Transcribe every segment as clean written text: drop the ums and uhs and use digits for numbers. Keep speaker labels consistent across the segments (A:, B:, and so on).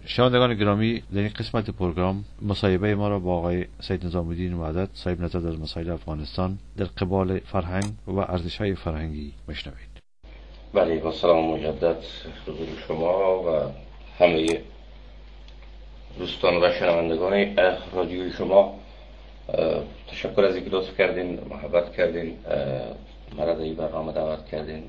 A: شنوندگان گرامی، در این قسمت پروگرام مصاحبه ما را با آقای سید نظام‌الدین وحدت صاحب نظر در مسائل افغانستان در قبال فرهنگ و ارزش‌های فرهنگی میشنوید.
B: بله، با سلام مجدد حضور شما و همه دوستان و شنوندگان رادیوی شما. تشکر از اینکه لطف کردین، محبت کردین، مرا در این برنامه دعوت کردین.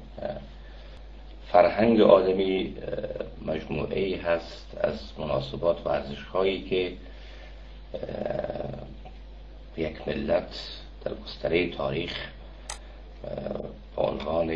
B: فرهنگ آدمی مجموعه‌ای هست از مناسبات و ارزش‌هایی که یک ملت در گستره تاریخ با عنوان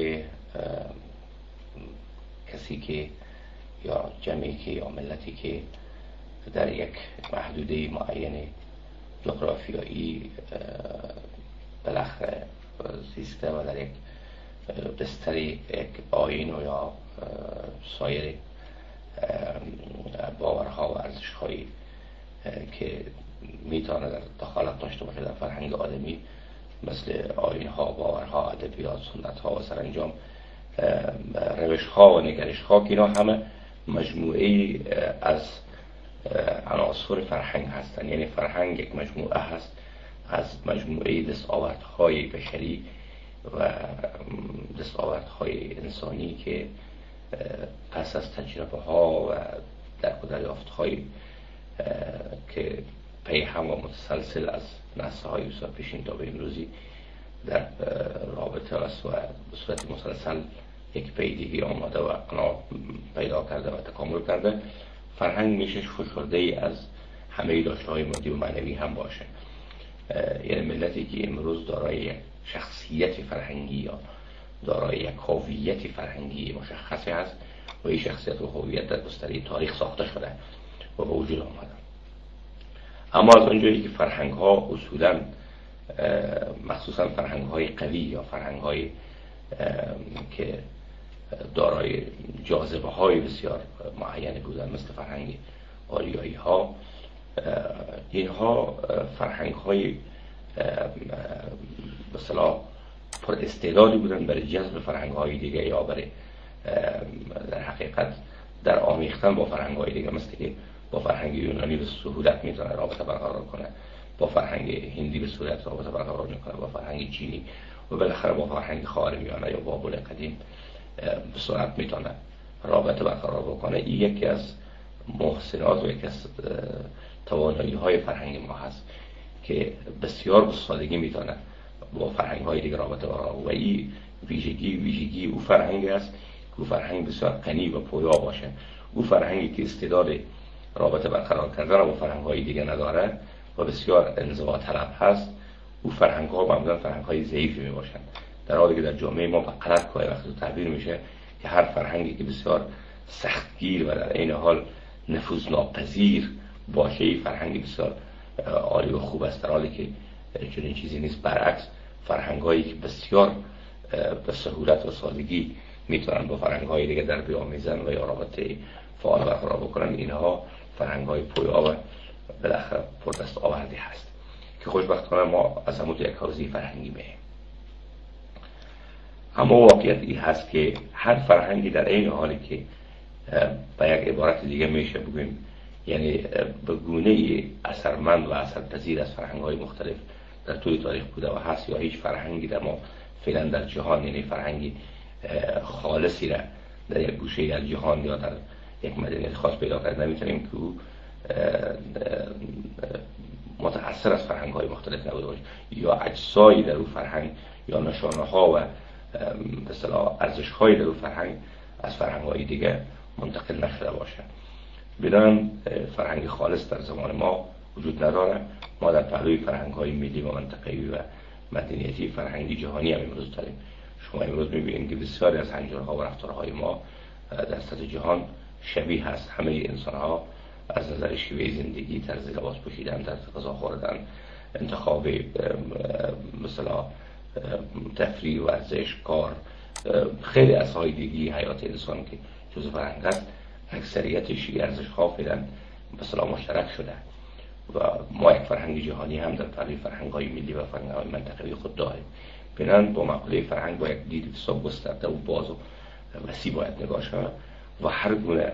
B: کسی که یا جمعی که یا ملتی که در یک محدوده معین جغرافیایی بالاخره زیسته و در یک بستر یک آیین و یا سایر باورها و ارزش‌هایی که میتونه در دخالت داشته باشه در فرهنگ آدمی، مثل آیین‌ها، باورها، ادبیات، سنت‌ها و سرانجام روش‌ها و نگرش‌ها، که اینا همه مجموعه‌ای از عناصر فرهنگ هستند. یعنی فرهنگ یک مجموعه هست از مجموعه دستاوردهای بشری و دستاوردهای انسانی که پس از تجربه ها و دریافت‌های که پیهم و متسلسل از نسل‌های بسیار پیشین تا به امروزی در رابطه است و به صورت مسلسل یک پیدگی آمده و پیدا کرده و تکامل کرده، فرهنگ میشه فشرده ای از همه داشته‌های مادی و معنوی هم باشه. یعنی ملتی که امروز دارای شخصیت فرهنگی یا دارای یک هویت فرهنگی مشخصی هست و این شخصیت و هویت در گستره تاریخ ساخته شده و به وجود آمده. اما از اونجایی که فرهنگ ها اصولا مخصوصا فرهنگ های قوی یا فرهنگ های که دارای جاذبه های بسیار معینی بودن، مثل فرهنگ آریایی ها، اینها فرهنگ های مثلا پر استعدادی بودن برای جذب فرهنگ های دیگه یا برای در حقیقت در آمیختن با فرهنگ های دیگه، مثل که با فرهنگ یونانی به سهولت میتونه رابطه برقرار کنه، با فرهنگ هندی به سهولت رابطه برقرار میکنه، با فرهنگ چینی و بالاخره با فرهنگ خاورمیانه یا بابل قدیم به سرعت میتونه رابطه برقرار بکنه. این یکی از محسنات و یکی از توانایی های فرهنگ ما هست که بسیار به سادگی میتونه با فرهنگ های دیگه رابطه برقرار، و این ویژگی او فرهنگ است که او فرهنگ بسیار غنی و پویا باشه. او فرهنگی که استعداد رابطه برقرار کردن با فرهنگ های دیگه نداره و بسیار انزوا طلب هست، او فرهنگ ها معمولا فرهنگ های ضعیفی می باشن، در حالی که در جامعه ما فقط که وقتی تعبیر میشه که هر فرهنگی که بسیار سختگیر و در عین حال نفوذناپذیر باشه فرهنگی بسیار عالی و خوب است، در حالی که چنین چیزی نیست. برعکس، فرهنگایی که بسیار به سهولت و سادگی میتونن با فرهنگ‌های دیگه در بیامیزن و یا رابطه فعال برقرار بکنن، اینها فرهنگ‌های پویا و بالاخره پردست آوردی هست که خوشبختانه ما از همون یک حوزه فرهنگی می‌ایم. اما واقعیت این هست که هر فرهنگی در این حالی که به یک عبارت دیگه میشه بگویم، یعنی به گونه‌ای اثرمند و اثرپذیر از فرهنگ‌های مختلف در طول تاریخ بوده و هست، یا هیچ فرهنگی در ما فعلا در جهان، یعنی فرهنگی خالصی را در یک گوشه از جهان یا در یک مدنیت خاص پیدا کرد نمیتونیم که او متأثر از فرهنگ‌های مختلف نبوده باشه یا اجزایی در او فرهنگ یا نشانه‌ها و به اصطلاح ارزش‌های در او فرهنگ از فرهنگ‌های دیگه منتقل نشده باشه. بدان فرهنگ خالص در زمان ما وجود نداره. ما در پهلوی فرهنگ‌های ملی و منطقه‌ای و مدنیتی فرهنگی جهانی هم امروز داریم. شما امروز می‌بینید که بسیاری از هنجارها و رفتارهای ما در سطح جهان شبیه هست. همه انسان‌ها از نظر شیوه زندگی، طرز لباس پوشیدن، طرز غذا خوردن، انتخاب مثلا تفریح، ورزش، کار، خیلی از های دیگی حیات انسان که جزء فرهنگ است، اکثریتش ارزش‌ها فعلا مثلا مشترک شده و ما یک فرهنگ جهانی هم در پهلوی فرهنگ‌های ملی و فرهنگ‌های منطقه‌ای خود داریم. بنابراین با مقوله فرهنگ با یک دید حساب گسترده و باز و وسیع باید نگاه شود و هر گونه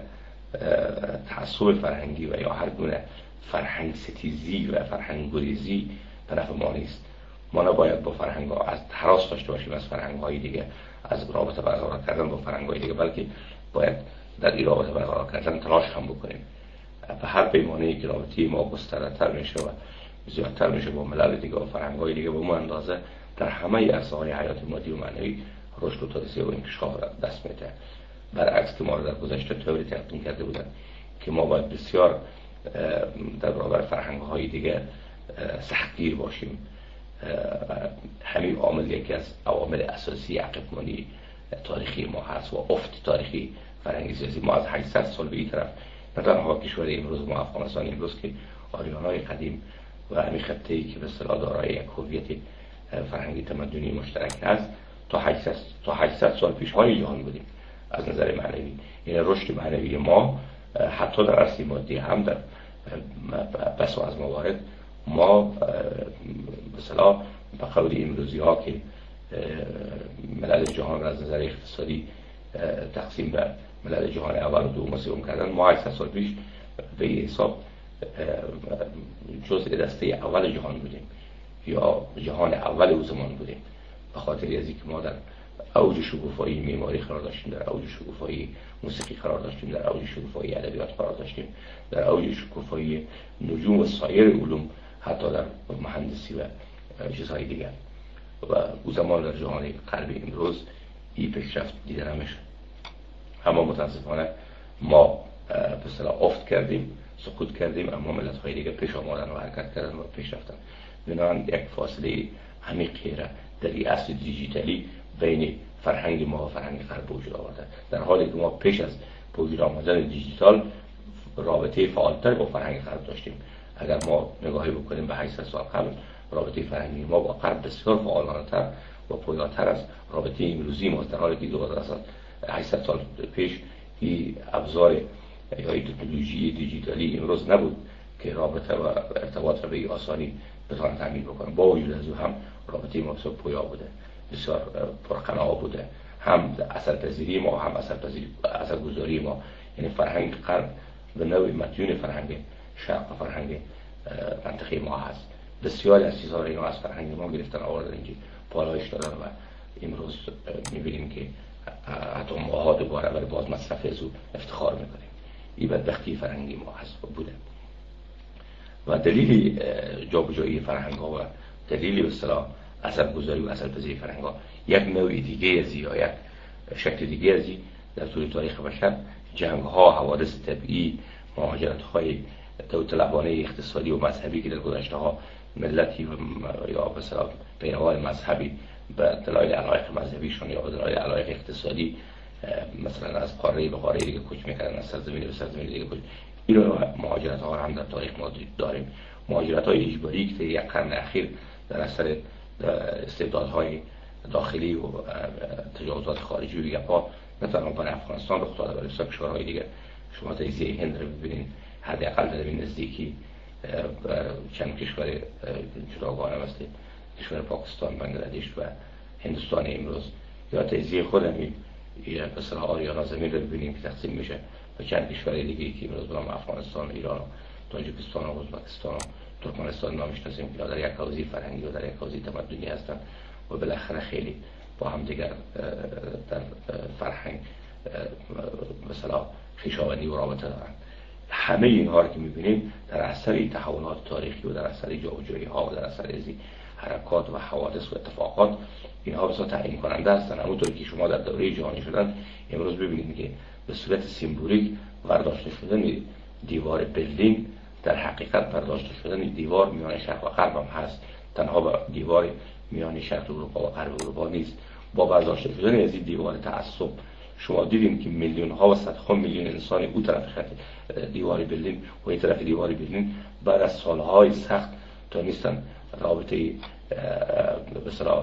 B: تعصب فرهنگی و یا هر گونه فرهنگ ستیزی و فرهنگ گریزی به نفع ما نیست. ما نباید با فرهنگ ها از هراس داشته باشیم از فرهنگ های دیگه، از رابطه برقرار کردن با فرهنگ های دیگه، بلکه باید در این رابطه برقرار کردن تلاش هم بکنیم. و هر پیمانه‌ای که رابطه ما گسترده‌تر میشه و زیادتر میشه با ملل دیگه و فرهنگ های دیگه، به اون اندازه در همه عرصه‌های حیات مادی و معنوی رشد و توسعه و انکشاف دست میده. برعکس که ما رو در گذشته طوری تلقین کرده بودن که ما باید بسیار در برابر فرهنگ های دیگه سختگیر باشیم. همین عامل یکی از عوامل اساسی عقب‌مانی تاریخی ما هست و افت تاریخی فرهنگی سیاسی ما از 800 سال به این طرف، نه تنها کشور امروز ما افغانستان امروز که آریان‌های قدیم و همین خطه‌ای که به اصطلاح دارای یک هویت فرهنگی تمدنی مشترک است، تا 800 سال پیش های جهان بودیم از نظر معنوی. این رشد معنوی ما حتی در عرصه مادی هم در بس و از موارد ما مثلا به قول امروزی ها که ملل جهان از نظر اقتصادی تقسیم به ملل جهان اول و دوم و سوم کردن، ما 800 سال پیش به این حساب جزء دسته اول جهان بودیم یا جهان اول او زمان بودیم، به خاطر از اینکه ما در اوج شکوفایی معماری قرار داشتیم، در اوج شکوفایی موسیقی قرار داشتیم، در اوج شکوفایی ادبیات قرار داشتیم، در اوج شکوفایی نجوم و سایر علوم، حتی در مهندسی و چیزهای دیگر. و او زمان در جهان غربی امروز این پیشرفت دیده نمیشه. اما متاسفانه ما به اصطلاح افت کردیم، سقوط کردیم، اما ملت‌های دیگه پیش آمدن و حرکت کردن و پیش رفتن. بنابراین یک فاصله عمیقی را در این عصر دیجیتالی بین فرهنگ ما و فرهنگ غرب وجود آورده، در حالی که ما پیش از وجود آمدن دیجیتال رابطه فعالتر با فرهنگ غرب داشتیم. اگر ما نگاهی بکنیم به 800 سال قبل، رابطه فرهنگی ما با غرب بسیار فعالانه‌تر و پویاتر از رابطه امروزی ما، در حالی که 800 سال پیش این ابزار یا این تکنولوژی دیجیتالی امروز نبود که رابطه و ارتباط را به این آسانی بتوان تامین بکنه. با وجود از او هم رابطه ما بسیار پویا بوده، بسیار پرقناع بوده، هم اثرپذیری ما هم اثرگذاری ما. یعنی فرهنگ غرب به نوعی مدیون فرهنگ شرق و فرهنگ منطقه ما هست. بسیاری از چیزها را اینا از فرهنگ ما گرفتن آوردن اینجا پالایش دادن و امروز می‌بینیم که حتی ماها دوباره برای باز مصرف از او افتخار میکنیم. این بدبختی فرهنگی ما هست و بوده. و دلیل جابجایی فرهنگ ها و دلیل به اصطلاح اثرگذاری و اثرپذیری فرهنگ ها یک نوع دیگه از یا یک شکل دیگه از در طول تاریخ بشر جنگ ها، حوادث طبیعی، مهاجرت های داوطلبانه اقتصادی و مذهبی که در گذشته ها ملتی یا به اصطلاح پیروان مذهبی به دلایل علایق مذهبیشون یا به دلایل علایق اقتصادی مثلا از قاره به قاره دیگه کوچ میکردن، از سرزمین به سرزمین دیگه کوچ. این مهاجرت ها هم در تاریخ ما داریم. مهاجرت های اجباری که یک قرن اخیر در اثر استبدادهای داخلی و تجاوزات خارجی و یپا نه تنها برای افغانستان رخ داده، بلکه کشورهای دیگه. شما تجزیه هند رو ببینید، حداقل در این نزدیکی چند کشور جداگانه مثل کشور پاکستان، بنگلادش و هندوستان امروز، یا تجزیه خودمون یا مثلا آریانا زمین رو ببینیم که تقسیم میشه به چند کشور دیگه که امروز به نام افغانستان، ایران، تاجیکستان و ازبکستان و ترکمنستان نامیشناسیم که در یک حوزه فرهنگی و در یک حوزه تمدنی هستند و بالاخره خیلی با هم دیگر در فرهنگ مثلا خویشاوندی و رابطه دارن. همه اینها رو که می‌بینیم در اثر تحولات تاریخی و در اثر جابجایی ها و در اثر حرکات و حوادث و اتفاقات، اینها بسیار تعیین کننده هستند. همونطور که شما در دوره جهانی شدن امروز ببینید که به صورت سیمبولیک برداشته شدن دیوار برلین در حقیقت برداشته شدن دیوار میان شرق و غرب هم هست، تنها با دیوار میان شرق اروپا و غرب اروپا نیست. با برداشته شدن از این دیوار تعصب شما دیدیم که میلیون ها و صدها میلیون انسان اون طرف خط دیوار برلین و این طرف دیوار برلین بعد از سالهای سخت تونستن رابطه مثلا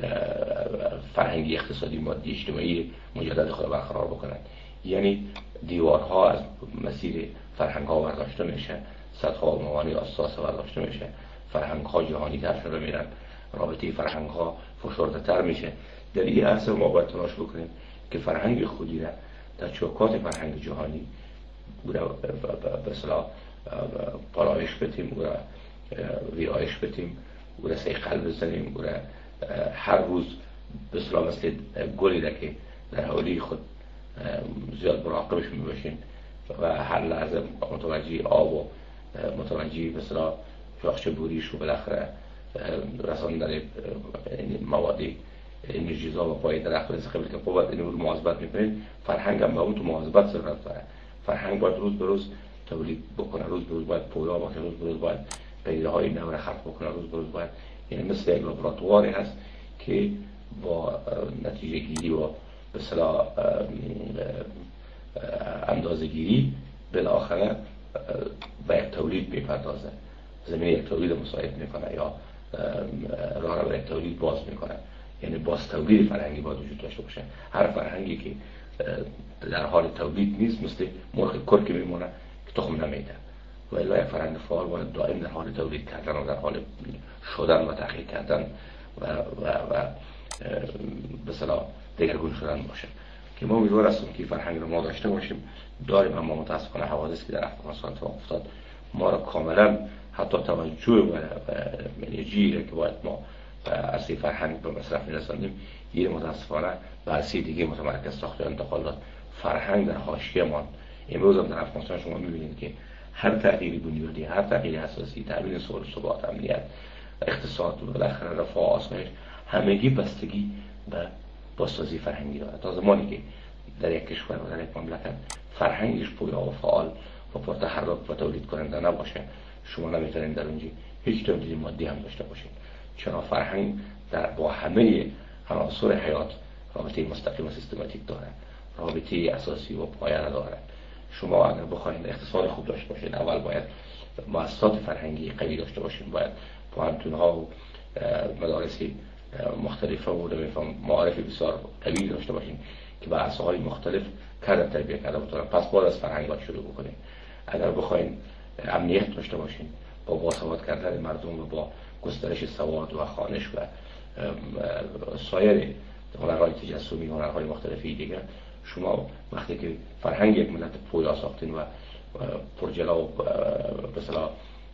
B: فرهنگی، اقتصادی، مادی، اجتماعی مجدد خود برقرار بکنند. یعنی دیوارها از مسیر فرهنگ ها برداشته میشه، صدها موانع اساس برداشته میشه، فرهنگ ها جهانی تر شده میرن، رابطه فرهنگ ها فشرده تر میشه. در این عصر ما باید تلاش بکنیم که فرهنگ خودی را در چوکات فرهنگ جهانی به اصطلاح پالایش بدیم و ویرایش بدیم و سیقل بزنیم و هر روز به اصطلاح مثل گلی که در حوالی خود زیاد مراقبش میباشین و هر لحظه متوجه آب و متوجه به اصطلاح شاخچه بوریش و بالاخره رساندن موادی انرژیزا و پای درخت قبل که قوت اینو مواظبت میکنید. فرهنگ هم با اون تو مواظبت ضرورت داره. فرهنگ باید روز به روز تولید بکنه، روز به روز باید پویا باشه، روز به روز باید پیداهای نو خلق بکنه، روز به روز باید، یعنی مثل یک لابراتواری هست که با نتیجه گیری و به اصطلاح اندازه گیری بالاخره به یک تولید میپردازه، زمین یک تولید مساعد میکنه یا راه رو به یک تولید باز میکنه. یعنی باز تولید فرهنگی باید وجود داشته باشه. هر فرهنگی که در حال تولید نیست مثل مرغ کرکی میمونه که تخم نمیده. و الا یک فرهنگ فعال باید دائم در حال تولید کردن و در حال شدن و تحقیق کردن و به اصطلاح دگرگون شدن باشه. که ما امیدوار هستیم که فرهنگ رو ما داشته باشیم. داریم، اما متاسفانه حوادثی که در افغانستان اتفاق افتاد ما رو کاملا حتی توجه و انرژی که باید ما از فرهنگ به مصرف می‌رسانیم یه متاسفانه بررسی دیگه متمرکز ساخته انتقال داد. فرهنگ در حاشیه مان. امروز هم در افغانستان شما می‌بینید که هر تغییری بنیادی، هر تغییری اساسی، تامین صلح، ثبات، امنیت، اقتصاد و بالاخره رفاه، آسایش، همگی بستگی به بازسازی فرهنگی داره. تا زمانی که در یک کشور و در یک مملکت فرهنگش پویا و فعال و پرتحرک و تولید کننده نباشه، شما نمیتونید در اونجا هیچ تولید مادی هم داشته باشید. چرا فرهنگ با همه عناصر حیات رابطه مستقیم و سیستماتیک داره، رابطه اساسی و پایه داره. شما اگر بخواید اقتصاد خوب داشته باشید، اول باید مؤسسات فرهنگی قوی داشته باشید، باید پوهنتون‌ها و مدارس مختلفه و معارف بسیار قوی داشته باشید که با عصاهای مختلف کار تربیت کرده بتونن. پس باید از فرهنگ باید شروع بکنید. اگر بخواید امنیت داشته باشید با باسواد کردن مردم و با گسترش سواد و خوانش و سایر هنرهای تجسمی و هنرهای مختلفی دیگه، شما وقتی که فرهنگ یک ملت پویا ساختین و پرجلا و به اصطلاح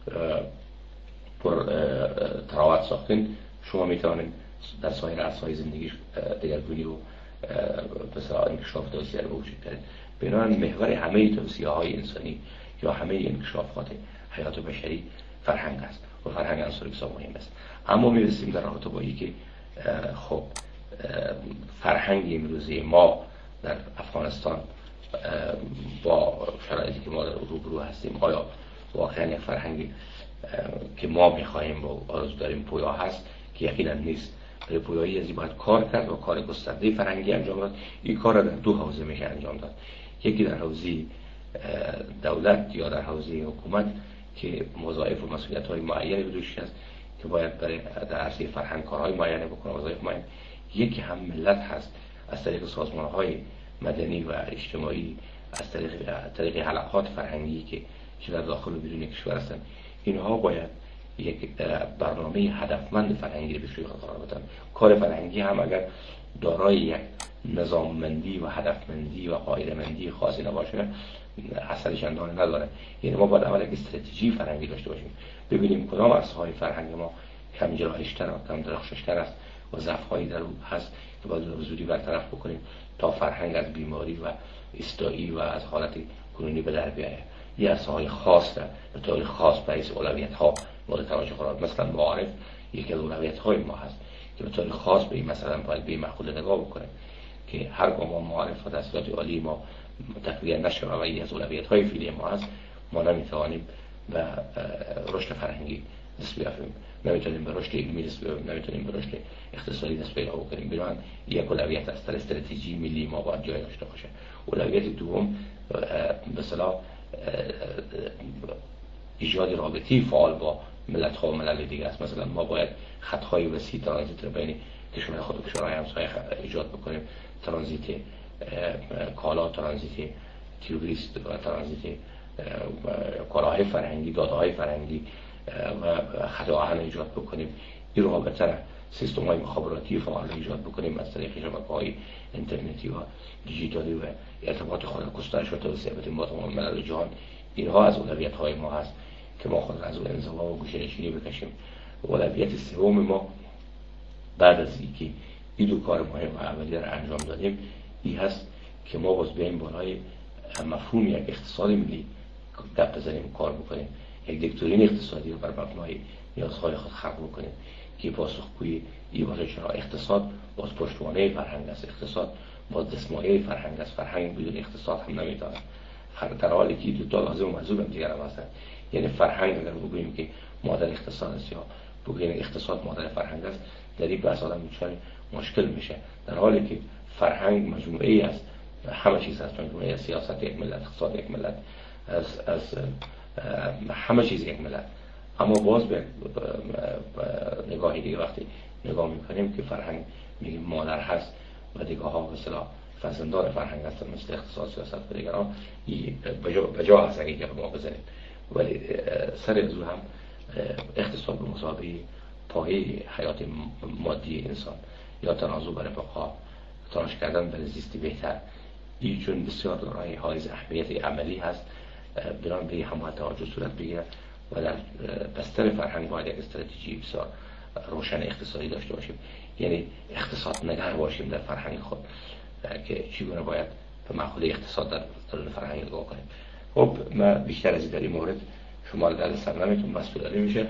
B: پر تراوت ساختین، شما میتوانید در سایر عرصه‌های زندگیش دگرگونی و به اصطلاح انکشاف توسعه رو وجود دارید. بنابراین محور همه توسعه‌های انسانی یا همه انکشافات حیات بشری فرهنگ است و فرهنگ عنصر بسیار مهم است. اما میرسیم در رابطه با اینکه خب فرهنگ امروزی ما در افغانستان با شرایطی که ما در روبرو هستیم آیا واقعا یک فرهنگی که ما می‌خواهیم و آرزو داریم پویا هست؟ که یقینا نیست. برای پویایی از این باید کار کرد و کار گسترده فرهنگی انجام داد. این کار را در دو حوزه میشه انجام داد. یکی در حوزه دولت یا در حوزه حکومت که وظایف و مسئولیت‌های معینی به دوش است که باید برای در عرصه فرهنگ کارهای معینی بکنه، وظایف معین. یکی هم ملت هست از طریق سازمان‌های مدنی و اجتماعی، از طریق حلقات فرهنگی که در داخل و بیرون کشور هستند. اینها باید یک برنامه هدفمند فرهنگی رو به روی قرار بدن. کار فرهنگی هم اگر دارای یک نظاممندی و هدفمندی و قاعده‌مندی خاصی نباشه اثر چندانی نداره. یعنی ما باید اول یک استراتژی فرهنگی داشته باشیم، ببینیم کدام عرصه‌های فرهنگ ما کم جلایش‌تر و کم درخشش‌تر است و ضعف‌هایی در اون هست که باید به زودی برطرف بکنیم تا فرهنگ از بیماری و استایی و از حالت کنونی به در بیاید. یه عرصه‌های خاص به طور خاص برای اولویت‌ها مورد توجه قرار، مثلا معارف یکی از اولویت‌های ما هست که به طور خاص به این مثلا باید به این مقوله نگاه بکنیم که هرگاه ما معارف و تحصیلات عالی ما تقویت نشه و یکی از اولویت‌های فعلی ما هست، ما نمیتوانیم به رشد فرهنگی دست بیابیم، نمیتونیم به رشد علمی دست بیابیم، نمیتونیم به رشد اقتصادی دست پیدا بکنیم. بنابراین یک اولویت است در استراتژی ملی ما باید جای داشته باشه. اولویت دوم به اصطلاح ایجاد رابطی فعال با ملت‌ها و ملل دیگه است. مثلا ما باید خط‌های وسیع ترانزیت رو بین کشور خود و کشورهای همسایه ایجاد بکنیم، ترانزیت کالا، ترانزیت توریست و ترانزیت کالاهای فرهنگی، داده‌های فرهنگی و خط آهن ایجاد بکنیم. این رابطه سیستم‌های مخابراتی فعال ایجاد بکنیم از طریق شبکه‌های اینترنتی و دیجیتالی و ارتباط خود گسترش و توسعه بدیم با تمام ملل جهان. اینها از اولویت‌های ما هست که ما خود از اون انزوا و گوشه‌نشینی بکشیم. اولویت سوم ما بعد از اینکه این دو کار مهم و اولیه را انجام دادیم این هست که ما باز بیاییم بالای مفهوم یک اقتصاد ملی گپ بزنیم و کار بکنیم، یک دکترین اقتصادی رو بر مبنای نیازهای خود خلق بکنیم که پاسخگوی این باشه. چرا اقتصاد باز پشتوانه فرهنگ است، اقتصاد باز دستمایه فرهنگ است، فرهنگ بدون اقتصاد هم نمیتونه. در حالی که دو تا لازم و ملزوم هم دیگر هم هستند. یعنی فرهنگ اگر بگوییم که مادر اقتصاد است یا بگوییم اقتصاد مادر فرهنگ است، در این بحث آدم دچار مشکل میشه. در حالی که فرهنگ مجموعه ای است، همه چیز هست، مجموعه سیاست یک ملت، اقتصاد یک ملت، از همه چیز یک ملت. اما باز به نگاهی دیگه وقتی نگاه میکنیم که فرهنگ میگیم مادر هست و دیگه ها به اصطلاح فرزندان فرهنگ هستن مثل اقتصاد، سیاست و دیگران، بجا هست اگه که ما بزنیم. ولی سر از هم اقتصاد به مسابقه پایه حیات مادی انسان یا تناسب برای بقا، تلاش کردن برای زیستی بهتر، این چون بسیار دارای حائز اهمیت عملی هست، بران به همه توجه صورت بگیرد و در بستر فرهنگ باید یک استراتژی بسیار روشن اقتصادی داشته باشیم. یعنی اقتصاد نگر باشیم در فرهنگ خود که چگونه باید به مقوله اقتصاد در فرهنگ نگاه کنیم. خب من بیشتر از این مورد شما در سرنمتون مسئولیتی میشه.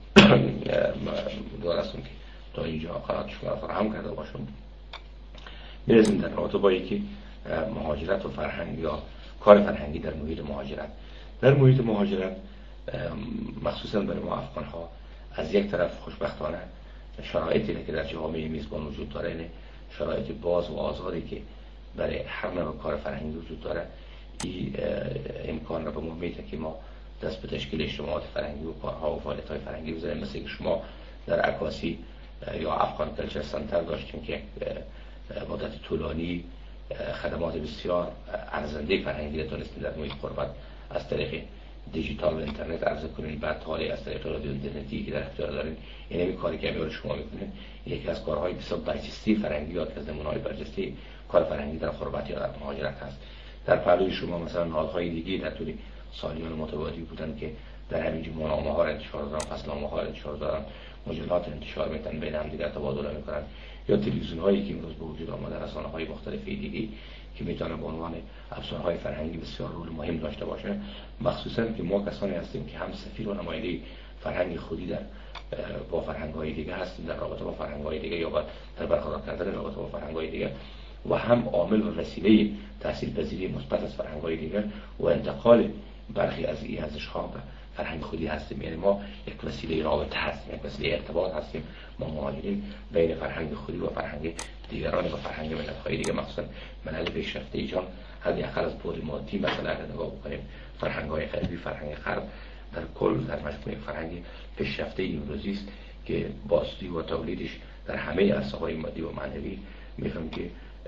B: دوستان که تا اینجا قرار شما فراهم کرده باشم، میرسیم در رابطه با یکی مهاجرت و فرهنگ یا کار فرهنگی در محیط مهاجرت. در محیط مهاجرت مخصوصا برای ما افغان ها از یک طرف خوشبختانه شرایطی که در جامعه میزبان وجود داره، یعنی شرایط باز و آزادی که برای هر نوع کار فرهنگی وجود داره، این امکان را به ما میده که ما دست به تشکیل اجتماعات فرهنگی و کارها و فعالیت‌های فرهنگی بزنیم. مثل که شما در عکاسی یا افغان کلچر سنتر داشتیم که مدت طولانی خدمات بسیار ارزنده فرهنگی داشتیم در محیط غربت از طریق دیجیتال و اینترنت عرضه کنین، بعد حالی از طریق رادیو اینترنتی که در اختیار دارین. این کاری که امروز شما میکنین یکی از کارهای بسیار برجسته فرهنگی یا از نمونه‌های برجسته کار فرهنگی در غربت یا در مهاجرت هست. در پهلوی شما مثلا نهادهای دیگه در طول سالیان متوالی بودن که در همین جمله نامه‌ها انتشار دادن، فصلنامه‌ها انتشار دادن، مجلات انتشار میتن، بین هم دیگر تبادل میکنن، یا تلویزیون‌هایی که امروز به وجود آمده، رسانه‌های مختلف دیگه که میتونه به عنوان ابزارهای فرهنگی بسیار رول مهم داشته باشه. مخصوصا که ما کسانی هستیم که هم سفیر و نماینده فرهنگ خودی در با فرهنگ‌های دیگه هستیم، در رابطه با فرهنگ‌های دیگه یا در برقرار کردن رابطه با فرهنگ‌های دیگه، و هم عامل و وسیله تاثیرپذیری مثبت از فرهنگ‌های دیگه و انتقال برخی از این ارزش‌ها به فرهنگ خودی هستیم. یعنی ما یک وسیله رابطه هستیم، یک وسیله ارتباط هستیم، ما مهاجرین بین فرهنگ خودی و فرهنگ دیگران و فرهنگ ملت‌های دیگه، مخصوصا ملل پیشرفته ایجان حداقل از بعد مادی مثلا اگر نگاه بکنیم فرهنگ‌های غربی، فرهنگ غرب در کل در مجموعه فرهنگ پیشرفته امروزی است که بازدهی و تولیدش در همه عرصه‌های مادی و معنوی می‌فهمیم که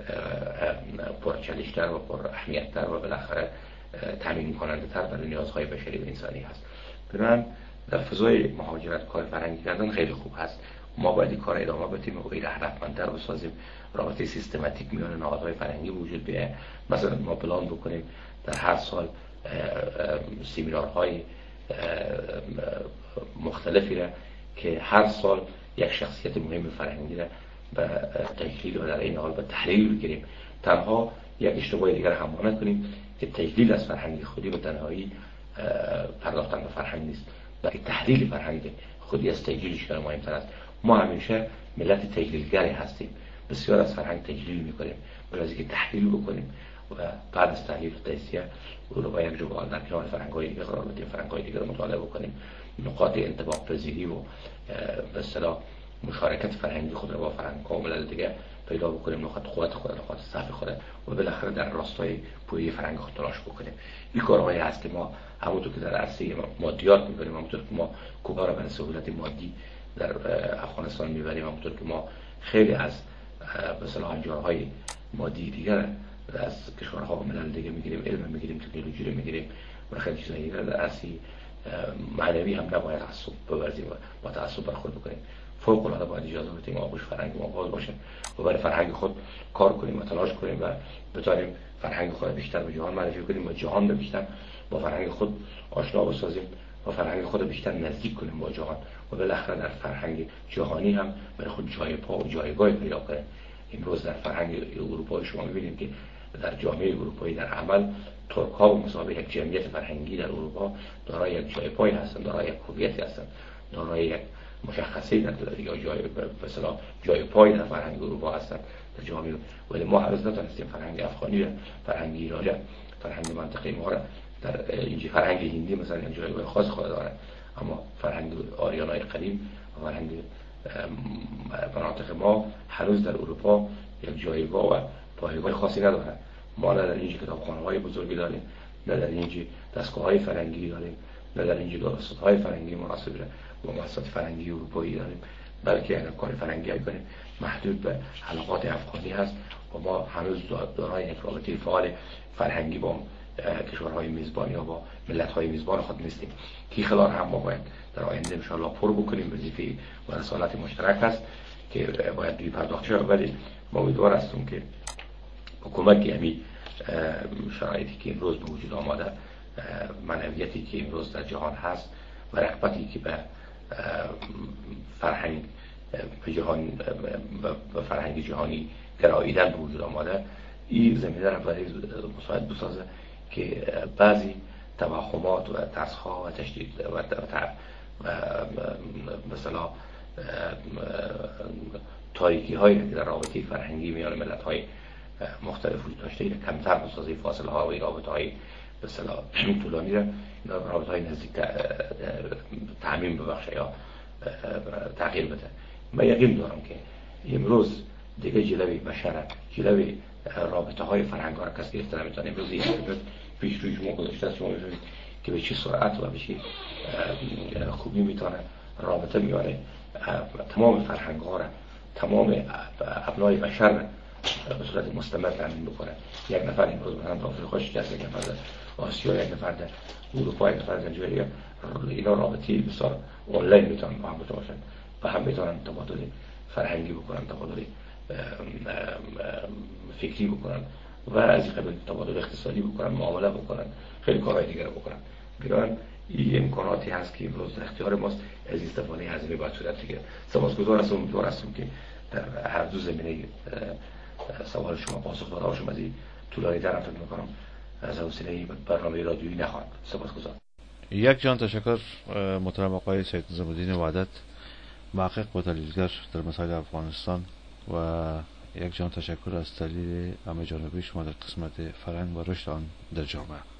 B: پرچالش‌تر و پر اهمیت‌تر و بالاخره تامین کننده تر برای نیازهای بشری و انسانی هست. بنابراین در فضای مهاجرت کار فرهنگی کردن خیلی خوب هست. ما باید این کار ادامه بدیم و این هدفمندتر بسازیم، رابطه سیستماتیک میان نهادهای فرهنگی وجود بیاید. مثلا ما پلان بکنیم در هر سال سمینارهای مختلفی را که هر سال یک شخصیت مهم فرهنگی را به تجلیل و در این حال به تحلیل بگیریم. تنها یک اشتباه دیگر هم نکنیم که تجلیل از فرهنگ خودی به تنهایی پرداختن به فرهنگ نیست، بلکه تحلیل فرهنگ خودی از تجلیلش که مهمتر است. ما همیشه ملت تجلیلگری هستیم، بسیار از فرهنگ تجلیل میکنیم، برای اینکه تحلیل بکنیم و بعد از تحلیل و تجزیه او رو با یک جوال در کنار فرهنگ‌های دیگه قرار بدیم، فرهنگ‌های دیگه رو مطالعه بکنیم، نقاط انطباق پذیری و به اصطلاح مشارکت فرهنگی خود رو با فرهنگ کامل دیگه پیدا بکنیم، نقاط قوت خود، نقاط ضعف خود و بالاخره در راستای پویه فرهنگ خود تلاش بکنیم. این کارهایی هست که ما همونطور که در عرصه مادیات می‌کنیم، همونطور که ما کوبا رو برای سهولت مادی در افغانستان می‌بریم، همونطور که ما خیلی از به اصطلاح انجارهای مادی دیگر از کشورها و ملل دیگه می‌گیریم، علم می‌گیریم، تکنولوژی رو می‌گیریم و خیلی چیزا دیگر در عرصه معنوی هم نباید تعصب بورزیم و با تعصب برخورد بکنیم. فوق العاده باید اجازه بدیم آغوش فرهنگ ما باز باشه و برای فرهنگ خود کار کنیم و تلاش کنیم و بتونیم فرهنگ خود بیشتر به جهان معرفی کنیم و جهان رو بیشتر با فرهنگ خود آشنا بسازیم و فرهنگ خود رو بیشتر نزدیک کنیم با جهان و بالاخره در فرهنگ جهانی هم برای خود جای پا و جایگاه پیدا کنیم. امروز در فرهنگ اروپایی شما می‌بینید که در جامعه اروپایی در عمل ترک‌ها به مسابقه یک جمعیت فرهنگی در اروپا دارای یک جای پای هستند، دارای یک هویتی هستند، دارای یک مشخصه در یا جای به اصطلاح جای پای در فرهنگ اروپا هستند در جامعه. ولی ما هنوز نتونستیم فرهنگ افغانی، فرهنگ ایرانی، فرهنگ منطقه ما را در اینجا فرهنگ هندی مثلا یک جایگاه خاص خود داره، اما فرهنگ آریانای قدیم و فرهنگ مناطق ما هنوز در اروپا یک جایگاه و پایگاه خاصی نداره. ما نه در اینجا کتابخانه‌های بزرگی داریم، نه در اینجا دستگاه‌های فرهنگی داریم، نه در اینجا داستان‌های فرهنگی مناسب با مؤسسات فرهنگی اروپایی داریم، بلکه اگر کار فرهنگی کنیم محدود به حلقات افغانی هست و ما هنوز دارای یک رابطه فعال فرهنگی با کشورهای میزبان یا با ملت‌های میزبان خود نیستیم. کی خلال هم ما باید در آینده ان شاء الله پر بکنیم. وظیفه و رسالت مشترک است که باید بی پرداخت شود، ولی ما امیدوار هستیم که حکومت همین شرایطی که امروز به وجود آمده، معنویتی که امروز در جهان هست و رغبتی که به فرهنگ به جهان به فرهنگ جهانی گراییدن به وجود آمده، این زمینه را برای مساعد بسازه که بعضی توهمات و ترس‌ها و تشدید و مثلا تاریکی‌هایی که در رابطه فرهنگی میان ملت‌های مختلف وجود داشته این کمتر بسازه، فاصله‌ها و رابطه‌های به اصطلاح طولانی را رابطه‌های نزدیک تعمیم ببخشه یا تغییر بده. من یقین دارم که امروز دیگه جلوی بشر، جلوی رابطه‌های فرهنگ‌ها را کسی گرفته نمی‌تونه. امروز این پیش روی شما گذاشته است، شما می‌بینید که به چه سرعت و به چه خوبی میتونه رابطه میاره تمام فرهنگ‌ها را، تمام ابنای بشر را به صورت مستمر تامین بکنه. یک نفر امروز مثلا در آفریقا شکست، یک نفر در آسیا، یک نفر در اروپا، یک نفر در نایجریا، اینا رابطی بسیار آنلاین میتونن با هم باشن و هم میتونن تبادل فرهنگی بکنن، تبادل فکری بکنن و از این قبیل تبادل اقتصادی بکنن، معامله بکنن، خیلی کارهای دیگر بکنن. بنابراین این امکاناتی هست که امروز در اختیار ماست، از استفاده از این باید صورت بگیرد. سپاسگزار هستم، امیدوار هستم که در هر دو زمینه سوال شما پاسخ داده باشم. از این طولانی تر فکر می‌کنم از حوصله برنامه رادیویی نخواهد. سپاسگزار.
A: یک جان تشکر محترم آقای سید نظام الدین وحدت، محقق و تحلیلگر در مسائل افغانستان، و یک جان تشکر از تحلیل همه جانبه شما در قسمت فرهنگ و رشد آن در جامعه.